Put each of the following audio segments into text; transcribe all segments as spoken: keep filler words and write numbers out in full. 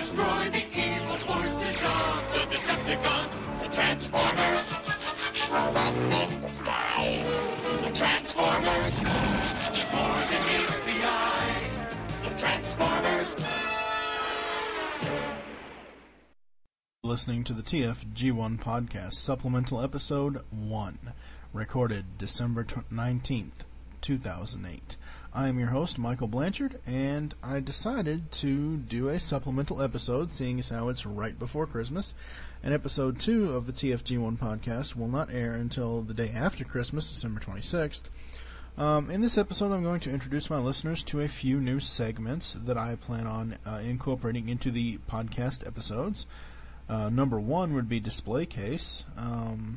destroy the evil forces of the Decepticons, the Transformers. Robots in disguise, the Transformers. More than meets the eye, the Transformers. Listening to the T F G one Podcast, Supplemental Episode one, recorded December nineteenth, two thousand eight. I am your host, Michael Blanchard, and I decided to do a supplemental episode, seeing as how it's right before Christmas, and Episode two of the T F G one Podcast will not air until the day after Christmas, December twenty-sixth. Um, in this episode, I'm going to introduce my listeners to a few new segments that I plan on uh, incorporating into the podcast episodes. Uh, number one would be Display Case. Um,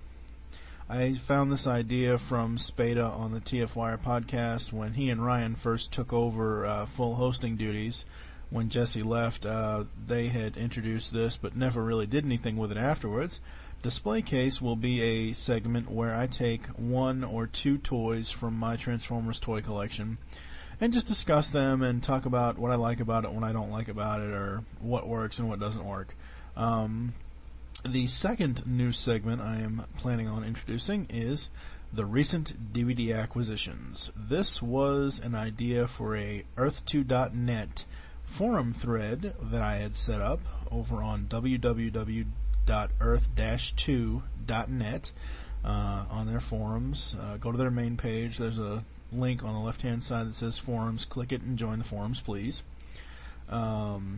I found this idea from Spada on the T F Wire podcast when he and Ryan first took over uh, full hosting duties. When Jesse left, uh, they had introduced this but never really did anything with it afterwards. Display Case will be a segment where I take one or two toys from my Transformers toy collection and just discuss them and talk about what I like about it, what I don't like about it, or what works and what doesn't work. Um, the second new segment I am planning on introducing is the recent D V D acquisitions. This was an idea for a Earth two dot net forum thread that I had set up over on w w w dot earth dash two dot net uh, on their forums. Uh, go to their main page. There's a link on the left-hand side that says forums. Click it and join the forums, please. Um...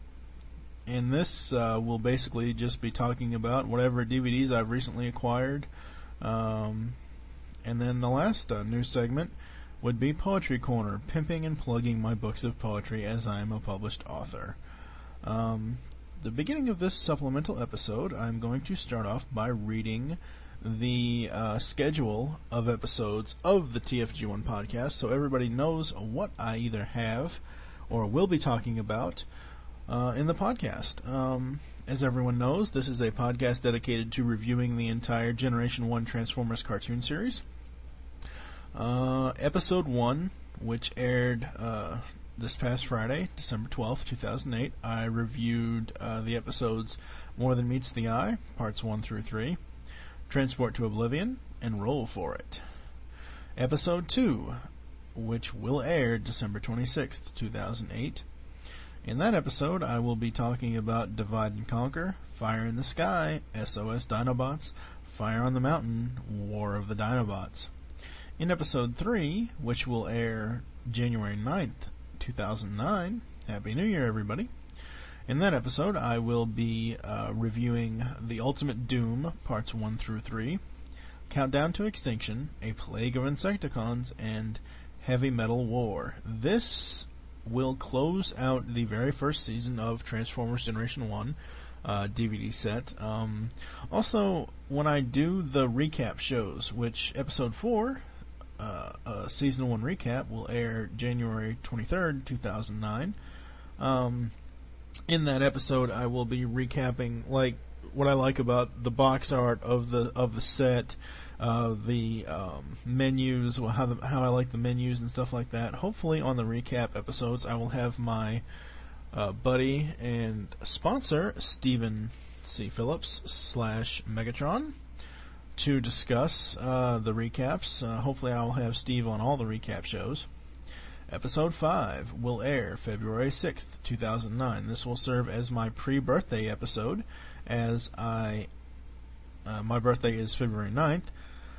And this uh, will basically just be talking about whatever D V Ds I've recently acquired. Um, and then the last uh, new segment would be Poetry Corner, pimping and plugging my books of poetry as I am a published author. Um, the beginning of this supplemental episode, I'm going to start off by reading the uh, schedule of episodes of the T F G one podcast so everybody knows what I either have or will be talking about Uh, in the podcast. Um, as everyone knows, this is a podcast dedicated to reviewing the entire Generation one Transformers cartoon series. Uh, episode one, which aired uh, this past Friday, December twelfth, two thousand eight, I reviewed uh, the episodes More Than Meets the Eye, parts one through three, Transport to Oblivion, and Roll for It. Episode two, which will air December twenty-sixth, two thousand eight, in that episode, I will be talking about Divide and Conquer, Fire in the Sky, S O S Dinobots, Fire on the Mountain, War of the Dinobots. In episode three, which will air January ninth, two thousand nine, Happy New Year, everybody. In that episode, I will be uh, reviewing The Ultimate Doom, parts one through three, Countdown to Extinction, A Plague of Insecticons, and Heavy Metal War. This will close out the very first season of Transformers Generation one uh, D V D set. Um, also, when I do the recap shows, which episode four, uh, uh, season one recap, will air January twenty-third, two thousand nine. Um, in that episode, I will be recapping like what I like about the box art of the of the set, uh, the um, menus, how the, how I like the menus and stuff like that. Hopefully, on the recap episodes, I will have my uh, buddy and sponsor Stephen C. Phillips slash Megatron to discuss uh, the recaps. Uh, hopefully, I will have Steve on all the recap shows. Episode five will air February sixth, two thousand nine. This will serve as my pre-birthday episode, as I uh, my birthday is February ninth.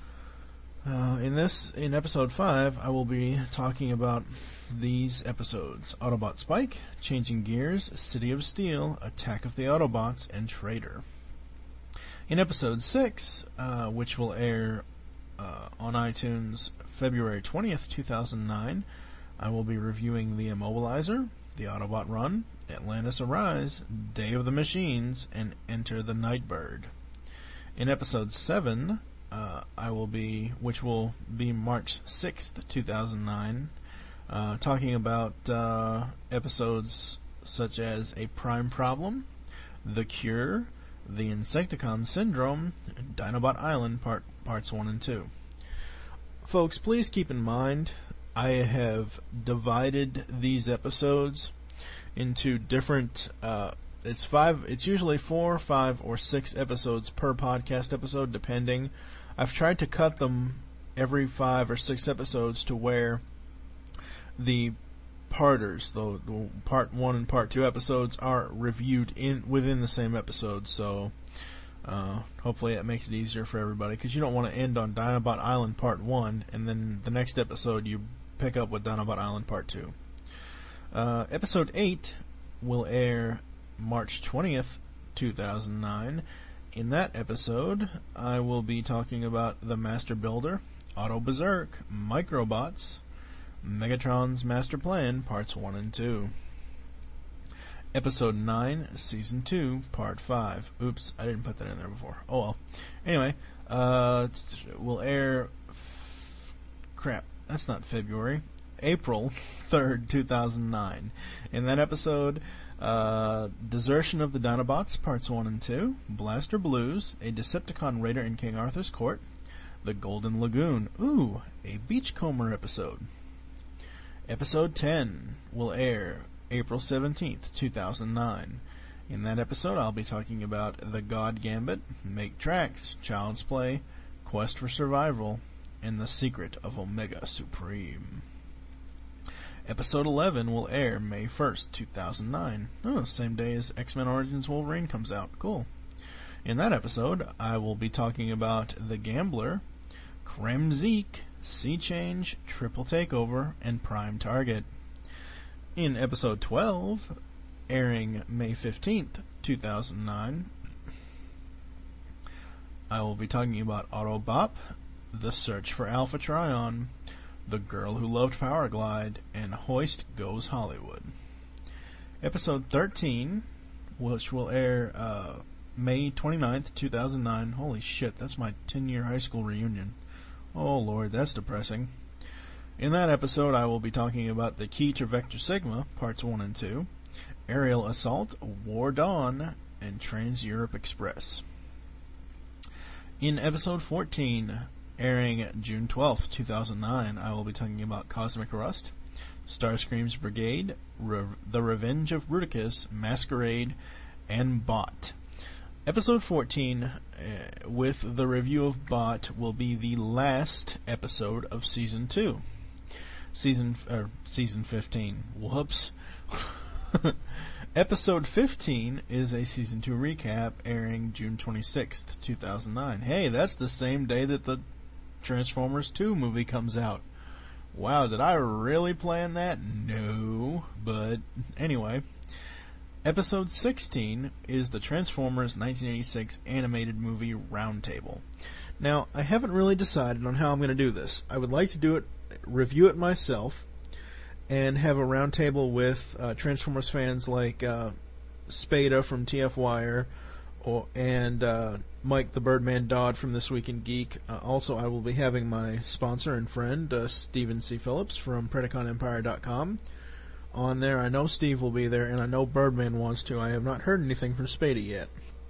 Uh, in this, in episode five, I will be talking about these episodes: Autobot Spike, Changing Gears, City of Steel, Attack of the Autobots, and Traitor. In episode six, uh, which will air uh, on iTunes February twentieth, two thousand nine, I will be reviewing The Immobilizer, The Autobot Run, Atlantis Arise, Day of the Machines, and Enter the Nightbird. In episode seven, uh, I will be, which will be March sixth, two thousand nine, uh, talking about uh, episodes such as A Prime Problem, The Cure, The Insecticon Syndrome, and Dinobot Island part, Parts one and two. Folks, please keep in mind, I have divided these episodes into different. Uh, it's five. It's usually four, five, or six episodes per podcast episode, depending. I've tried to cut them every five or six episodes to where the parters, the, the part one and part two episodes, are reviewed in within the same episode. So uh, hopefully that makes it easier for everybody, because you don't want to end on Dinobot Island Part one and then the next episode you pick up with Dinobot Island Part two. Uh, episode eight will air March twentieth, two thousand nine. In that episode, I will be talking about the Master Builder, Auto Berserk, Microbots, Megatron's Master Plan, Parts one and two. Episode nine, Season two, Part five. Oops, I didn't put that in there before. Oh well. Anyway, uh, will air... Crap, that's not February. April third, two thousand nine. In that episode, uh, Desertion of the Dinobots, Parts one and two, Blaster Blues, a Decepticon Raider in King Arthur's Court, The Golden Lagoon, ooh, a Beachcomber episode. Episode ten will air April seventeenth, two thousand nine. In that episode, I'll be talking about The God Gambit, Make Tracks, Child's Play, Quest for Survival, and The Secret of Omega Supreme. Episode eleven will air May first, two thousand nine. Oh, same day as X-Men Origins Wolverine comes out. Cool. In that episode, I will be talking about The Gambler, Kremzeek, Sea Change, Triple Takeover, and Prime Target. In episode twelve, airing May fifteenth, two thousand nine, I will be talking about Autobop, The Search for Alpha Trion, The Girl Who Loved Powerglide, and Hoist Goes Hollywood. Episode thirteen, which will air uh, May twenty-ninth, two thousand nine. Holy shit, that's my ten-year high school reunion. Oh lord, that's depressing. In that episode, I will be talking about The Key to Vector Sigma, Parts one and two, Aerial Assault, War Dawn, and Trans-Europe Express. In episode fourteen, airing June twelfth, two thousand nine, I will be talking about Cosmic Rust, Starscream's Brigade, Re- The Revenge of Bruticus, Masquerade, and Bot. Episode fourteen, uh, with the review of Bot, will be the last episode of Season two. Season, uh, Season fifteen. Whoops. Episode fifteen is a Season two recap, airing June twenty-sixth, two thousand nine. Hey, that's the same day that the Transformers two movie comes out. Wow, did I really plan that? No. But, anyway. Episode sixteen is the Transformers nineteen eighty-six animated movie Roundtable. Now, I haven't really decided on how I'm going to do this. I would like to do it, review it myself, and have a roundtable with uh, Transformers fans like uh, Spada from T F Wire, or, and uh, Mike the Birdman Dodd from This Week in Geek. Uh, also, I will be having my sponsor and friend, uh, Stephen C. Phillips from Predacon Empire dot com. On there. I know Steve will be there, and I know Birdman wants to. I have not heard anything from Spada yet.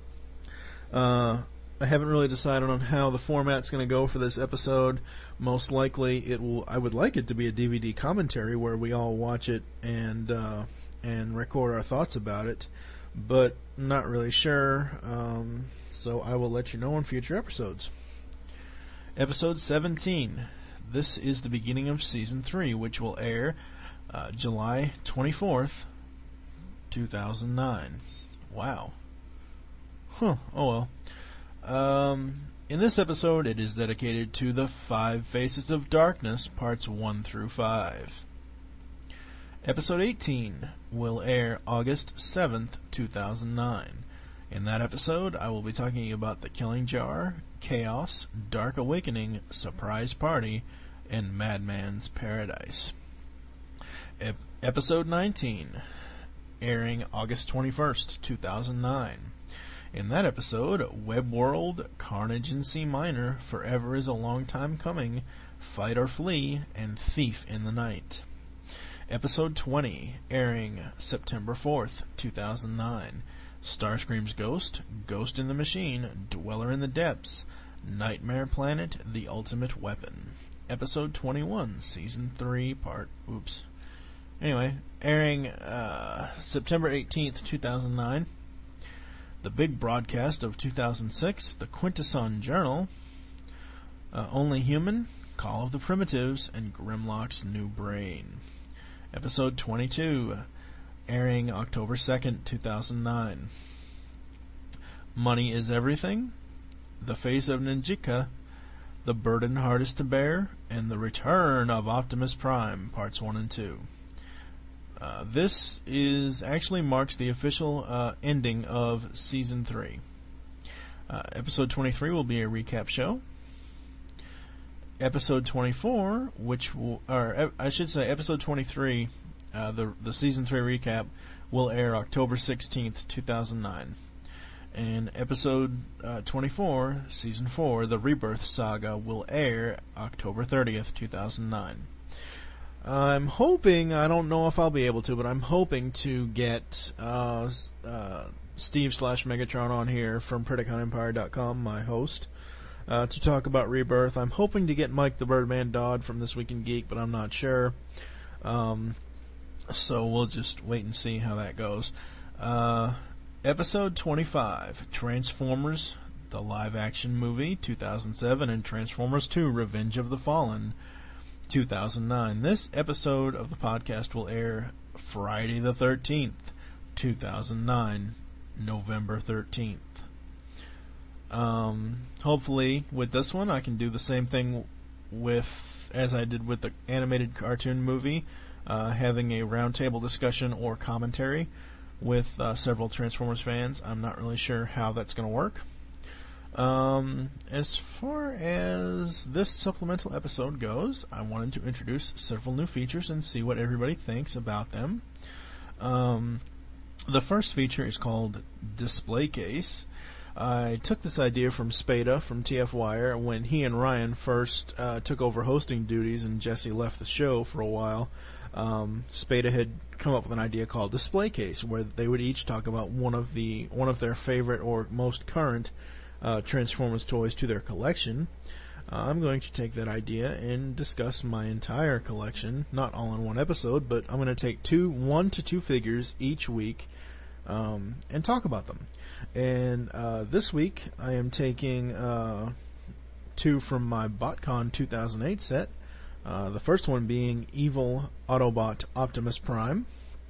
Uh, I haven't really decided on how the format's going to go for this episode. Most likely, it will. I would like it to be a D V D commentary where we all watch it and uh, and record our thoughts about it, but not really sure. Um, so I will let you know in future episodes. Episode seventeen. This is the beginning of Season three, which will air Uh, July twenty-fourth, two thousand nine. Wow. Huh. Oh well. Um, in this episode, it is dedicated to the Five Faces of Darkness, parts one through five. Episode eighteen will air August seventh, two thousand nine. In that episode, I will be talking about The Killing Jar, Chaos, Dark Awakening, Surprise Party, and Madman's Paradise. Ep- episode nineteen, airing August twenty-first, two thousand nine. In that episode, Web World, Carnage in C Minor, Forever is a Long Time Coming, Fight or Flee, and Thief in the Night. Episode twenty, airing September fourth, two thousand nine. Starscream's Ghost, Ghost in the Machine, Dweller in the Depths, Nightmare Planet, The Ultimate Weapon. Episode twenty-one, Season three, Part... Oops. Anyway, airing uh, September eighteenth, two thousand nine. The Big Broadcast of two thousand six, The Quintesson Journal, uh, Only Human, Call of the Primitives, and Grimlock's New Brain. Episode twenty-two, airing October second, two thousand nine. Money is Everything, The Face of Ninjika, The Burden Hardest to Bear, and The Return of Optimus Prime, Parts one and two. Uh, this is actually marks the official uh, ending of Season three. Uh, episode twenty-three will be a recap show. Episode twenty-four, which will, or I should say Episode twenty-three, uh, the, the Season three recap, will air October sixteenth, two thousand nine. And Episode uh, twenty-four, Season four, The Rebirth Saga, will air October thirtieth, two thousand nine. I'm hoping, I don't know if I'll be able to, but I'm hoping to get uh, uh, Steve slash Megatron on here from Predacon Empire dot com, my host, uh, to talk about Rebirth. I'm hoping to get Mike the Birdman Dodd from This Week in Geek, but I'm not sure. Um, so we'll just wait and see how that goes. Uh, episode twenty-five, Transformers, the live-action movie, two thousand seven, and Transformers two, Revenge of the Fallen, two thousand nine. This episode of the podcast will air Friday the thirteenth, two thousand nine, November thirteenth. Um, hopefully, with this one, I can do the same thing with as I did with the animated cartoon movie, uh, having a roundtable discussion or commentary with uh, several Transformers fans. I'm not really sure how that's going to work. Um, as far as this supplemental episode goes, I wanted to introduce several new features and see what everybody thinks about them. Um, the first feature is called Display Case. I took this idea from Spada from T F Wire when he and Ryan first uh, took over hosting duties and Jesse left the show for a while. Um, Spada had come up with an idea called Display Case, where they would each talk about one of the one of their favorite or most current Uh, Transformers toys to their collection. Uh, I'm going to take that idea and discuss my entire collection, not all in one episode, but I'm going to take two, one to two figures each week um, and talk about them. And uh, this week I am taking uh, two from my BotCon two thousand eight set. Uh, the first one being Evil Autobot Optimus Prime.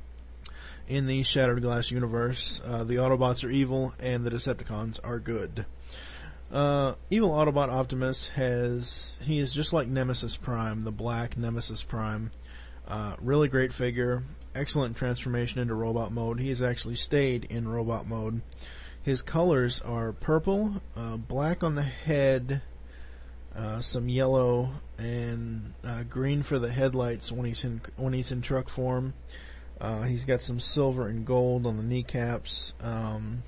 In the Shattered Glass universe, uh, the Autobots are evil and the Decepticons are good. Uh, evil Autobot Optimus has, he is just like Nemesis Prime, the black Nemesis Prime. Uh, really great figure, excellent transformation into robot mode. He has actually stayed in robot mode. His colors are purple, uh, black on the head, uh, some yellow, and uh, green for the headlights when he's in when he's in truck form. Uh, he's got some silver and gold on the kneecaps. Um,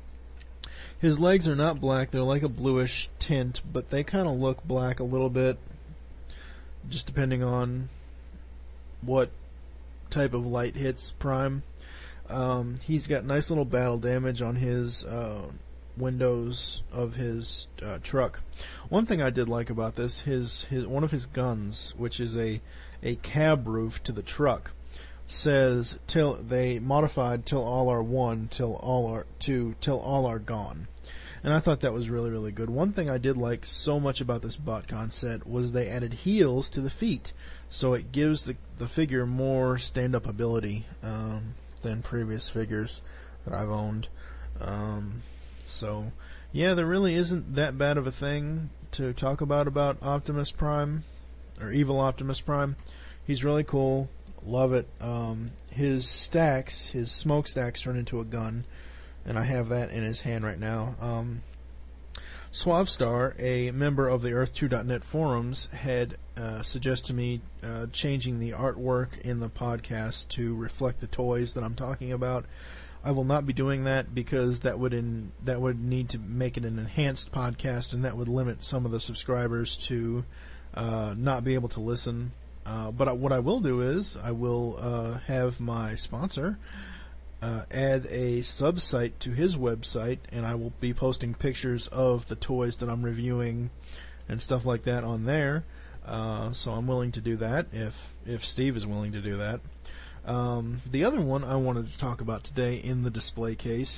his legs are not black. They're like a bluish tint, but they kind of look black a little bit, just depending on what type of light hits Prime. Um, he's got nice little battle damage on his uh, windows of his uh, truck. One thing I did like about this, his his one of his guns, which is a a cab roof to the truck, says till they modified till all are one, till all are two, till all are gone. And I thought that was really, really good. One thing I did like so much about this BotCon set was they added heels to the feet, so it gives the the figure more stand-up ability um, than previous figures that I've owned. Um, so, yeah, there really isn't that bad of a thing to talk about about Optimus Prime, or Evil Optimus Prime. He's really cool. Love it. Um, his stacks, his smokestacks turn into a gun, and I have that in his hand right now. Um, Suavestar, a member of the Earth two dot net forums, had uh, suggested to me uh, changing the artwork in the podcast to reflect the toys that I'm talking about. I will not be doing that because that would in, that would need to make it an enhanced podcast, and that would limit some of the subscribers to uh, not be able to listen. Uh, but what I will do is I will uh, have my sponsor uh, add a sub-site to his website, and I will be posting pictures of the toys that I'm reviewing and stuff like that on there. Uh, so I'm willing to do that if if Steve is willing to do that. Um, the other one I wanted to talk about today in the display case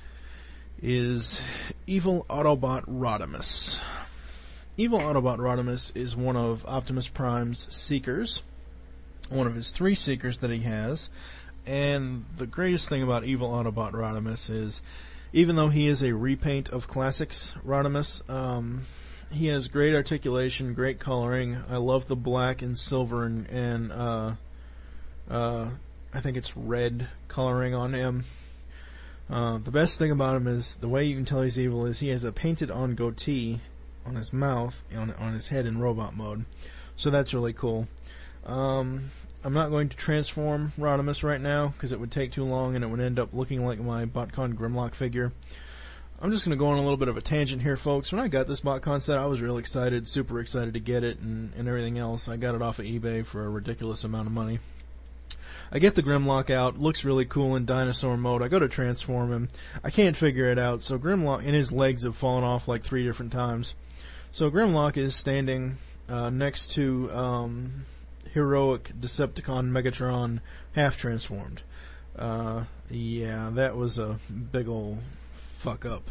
is Evil Autobot Rodimus. Evil Autobot Rodimus is one of Optimus Prime's Seekers, one of his three Seekers that he has, and the greatest thing about Evil Autobot Rodimus is, even though he is a repaint of Classics Rodimus, um, he has great articulation, great coloring. I love the black and silver and, and uh, uh, I think it's red coloring on him. Uh, the best thing about him is, the way you can tell he's evil is he has a painted-on goatee on his mouth, on, on his head in robot mode. So that's really cool. Um, I'm not going to transform Rodimus right now, because it would take too long and it would end up looking like my BotCon Grimlock figure. I'm just going to go on a little bit of a tangent here, folks. When I got this BotCon set, I was real excited, super excited to get it and, and everything else. I got it off of eBay for a ridiculous amount of money. I get the Grimlock out, looks really cool in dinosaur mode. I go to transform him. I can't figure it out, so Grimlock, and his legs have fallen off like three different times. So Grimlock is standing uh, next to um, heroic Decepticon Megatron half transformed. Uh, yeah, that was a big ol' fuck up.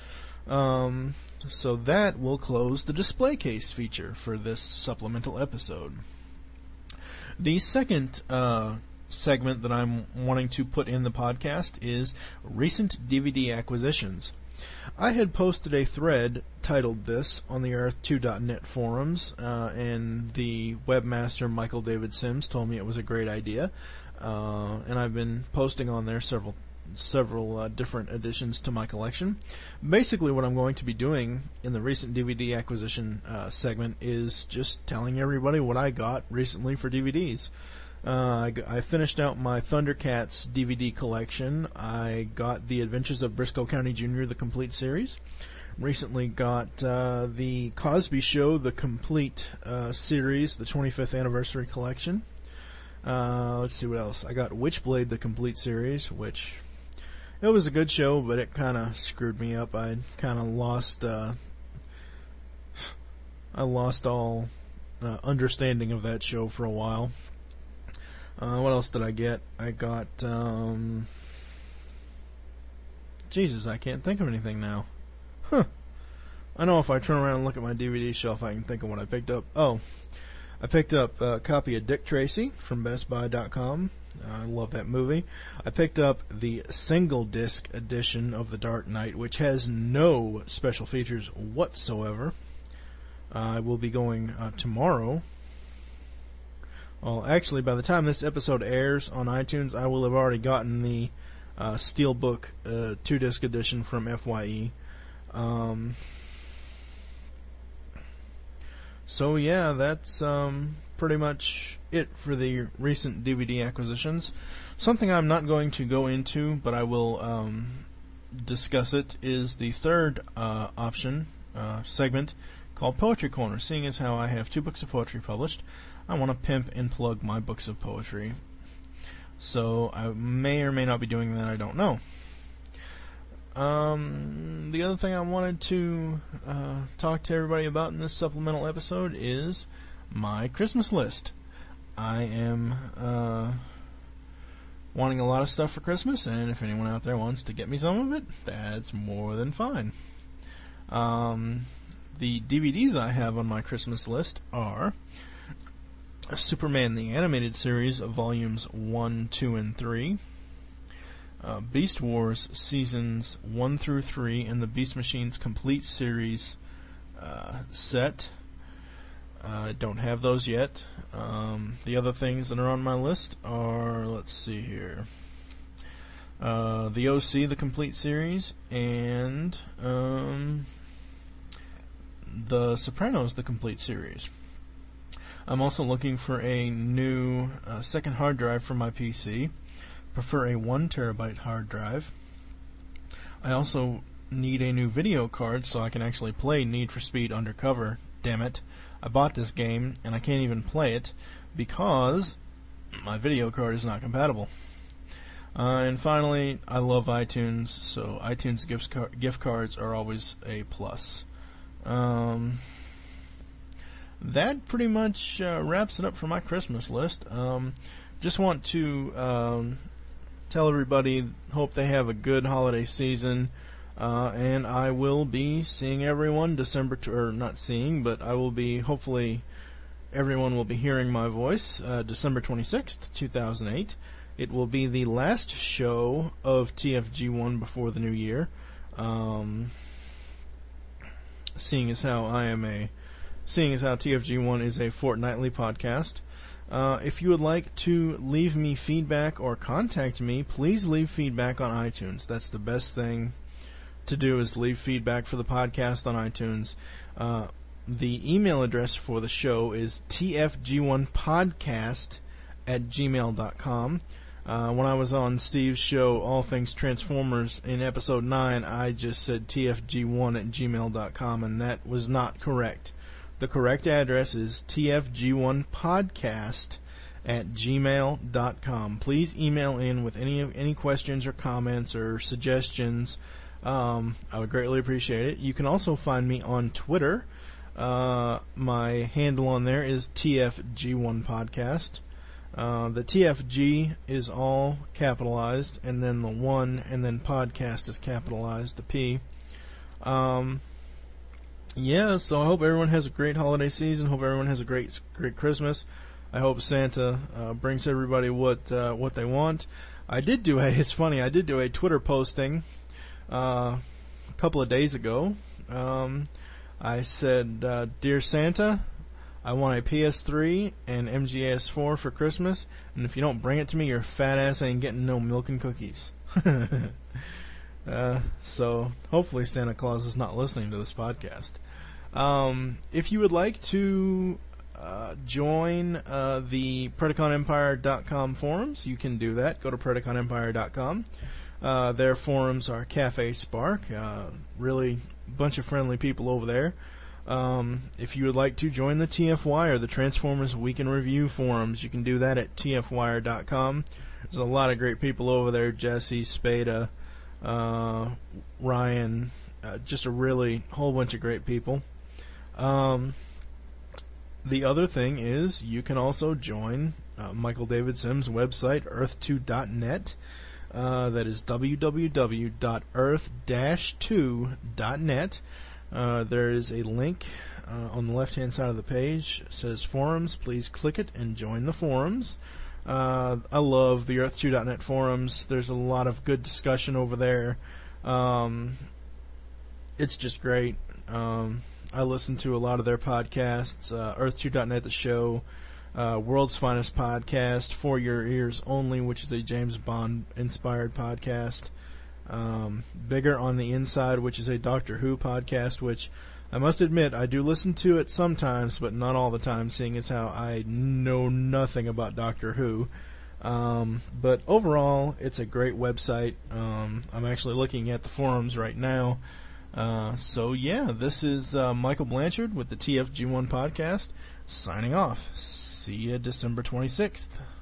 Um, so that will close the display case feature for this supplemental episode. The second uh, segment that I'm wanting to put in the podcast is recent D V D acquisitions. I had posted a thread titled this on the Earth two dot net forums, uh, and the webmaster Michael David Sims told me it was a great idea, uh, and I've been posting on there several several uh, different additions to my collection. Basically, what I'm going to be doing in the recent D V D acquisition uh, segment is just telling everybody what I got recently for D V Ds. Uh, I, I finished out my Thundercats D V D collection. I got The Adventures of Briscoe County Junior, the complete series. Recently got uh, the Cosby Show, the complete uh, series, the twenty-fifth anniversary collection. Uh, let's see what else. I got Witchblade, the complete series, which it was a good show, but it kind of screwed me up. I kind of lost, uh, I lost all uh, understanding of that show for a while. Uh, what else did I get? I got, um... Jesus, I can't think of anything now. Huh. I know if I turn around and look at my D V D shelf, I can think of what I picked up. Oh, I picked up a copy of Dick Tracy from Best Buy dot com. Uh, I love that movie. I picked up the single disc edition of The Dark Knight, which has no special features whatsoever. Uh, I will be going uh, tomorrow. Well, actually, by the time this episode airs on iTunes, I will have already gotten the uh, Steelbook uh, two-disc edition from F Y E. Um, so, yeah, that's um, pretty much it for the recent D V D acquisitions. Something I'm not going to go into, but I will um, discuss it, is the third uh, option, uh, segment, called Poetry Corner. Seeing as how I have two books of poetry published, I want to pimp and plug my books of poetry. So I may or may not be doing that, I don't know. Um, the other thing I wanted to uh, talk to everybody about in this supplemental episode is my Christmas list. I am uh, wanting a lot of stuff for Christmas, and if anyone out there wants to get me some of it, that's more than fine. Um, the D V Ds I have on my Christmas list are Superman the Animated Series, Volumes one, two, and three, uh, Beast Wars Seasons one through three, and the Beast Machines Complete Series uh, set. I uh, don't have those yet. Um, the other things that are on my list are, let's see here, uh, the O C, the Complete Series, and um, the Sopranos, the Complete Series. I'm also looking for a new uh, second hard drive for my P C. Prefer a one terabyte hard drive. I also need a new video card so I can actually play Need for Speed Undercover. Damn it. I bought this game and I can't even play it because my video card is not compatible. Uh, and finally, I love iTunes, so iTunes gift, car- gift cards are always a plus. Um... That pretty much uh, wraps it up for my Christmas list. Um, just want to um, tell everybody, hope they have a good holiday season. Uh, and I will be seeing everyone December, t- or not seeing, but I will be, hopefully, everyone will be hearing my voice uh, December twenty-sixth, two thousand eight. It will be the last show of T F G one before the new year. Um, seeing as how I am a, seeing as how T F G one is a fortnightly podcast. Uh, if you would like to leave me feedback or contact me, please leave feedback on iTunes. That's the best thing to do, is leave feedback for the podcast on iTunes. Uh, the email address for the show is T F G one podcast at gmail dot com. Uh, when I was on Steve's show, All Things Transformers, in episode nine, I just said T F G one at gmail dot com, and that was not correct. The correct address is T F G one podcast at gmail dot com. Please email in with any any questions or comments or suggestions. Um, I would greatly appreciate it. You can also find me on Twitter. Uh, my handle on there is T F G one podcast. Uh, the T F G is all capitalized, and then the one, and then podcast is capitalized, the P. Um, yeah, so I hope everyone has a great holiday season. Hope everyone has a great, great Christmas. I hope Santa uh, brings everybody what uh, what they want. I did do a. It's funny. I did do a Twitter posting Uh, a couple of days ago. Um, I said, uh, Dear Santa, I want a P S three and M G S four for Christmas, and if you don't bring it to me, your fat ass ain't getting no milk and cookies. uh, so hopefully Santa Claus is not listening to this podcast. Um, if you would like to uh, join uh, the Predacon Empire dot com forums, you can do that. Go to Predacon Empire dot com. Uh, their forums are Cafe Spark, uh, really bunch of friendly people over there. Um, if you would like to join the T F Y or the Transformers Week in Review forums, you can do that at T F wire dot com. There's a lot of great people over there, Jesse, Spada, uh, Ryan, uh, just a really whole bunch of great people. Um, the other thing is you can also join uh, Michael David Sims' website, earth two dot net. Uh, that is w w w dot earth dash two dot net. Uh, there is a link uh, on the left-hand side of the page. It says forums. Please click it and join the forums. Uh, I love the earth two dot net forums. There's a lot of good discussion over there. Um, it's just great. Um, I listen to a lot of their podcasts. Uh, earth two dot net, the show. Uh, World's Finest Podcast, For Your Ears Only, which is a James Bond-inspired podcast. Um, Bigger on the Inside, which is a Doctor Who podcast, which I must admit I do listen to it sometimes, but not all the time, seeing as how I know nothing about Doctor Who. Um, but overall, it's a great website. Um, I'm actually looking at the forums right now. Uh, so, yeah, this is uh, Michael Blanchard with the T F G one podcast, signing off. See you December twenty-sixth.